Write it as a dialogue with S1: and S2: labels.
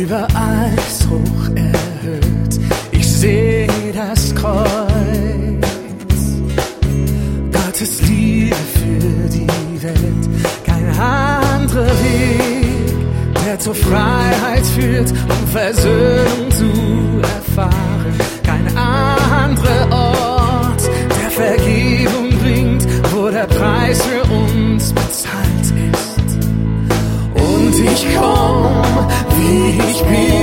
S1: überall ist hoch erhöht. Ich sehe das Kreuz, Gottes Liebe für die Welt. Kein anderer Weg, der zur Freiheit führt, um Versöhnung zu erfahren. Kein anderer Ort, der Vergebung bringt, wo der Preis für uns bezahlt ist. Und ich komm, wie ich bin.